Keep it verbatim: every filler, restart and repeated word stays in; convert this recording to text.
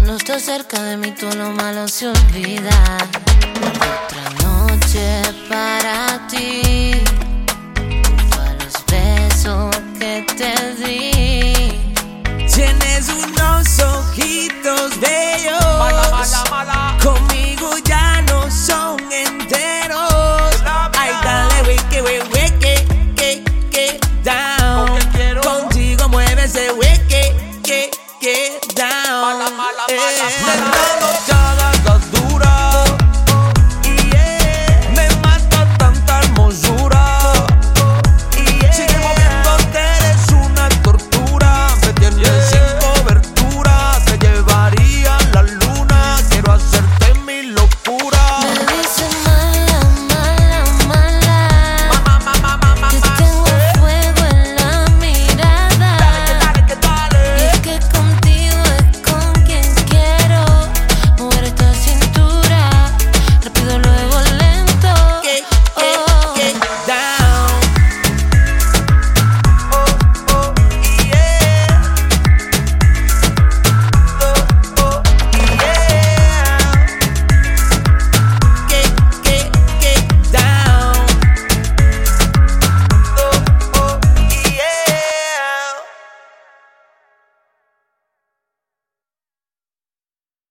estás cerca de mí todo lo malo se olvida. Otra noche para ti, junto a los besos que te di. Tienes unos ojitos bellos, Mala, mala, mala. conmigo ya no son enteros. Ay, dale, wiki, wiki, que, que, que, down. Porque quiero. Contigo mueve ese wiki, que, que, down. Mala, mala, Eh. mala, mala.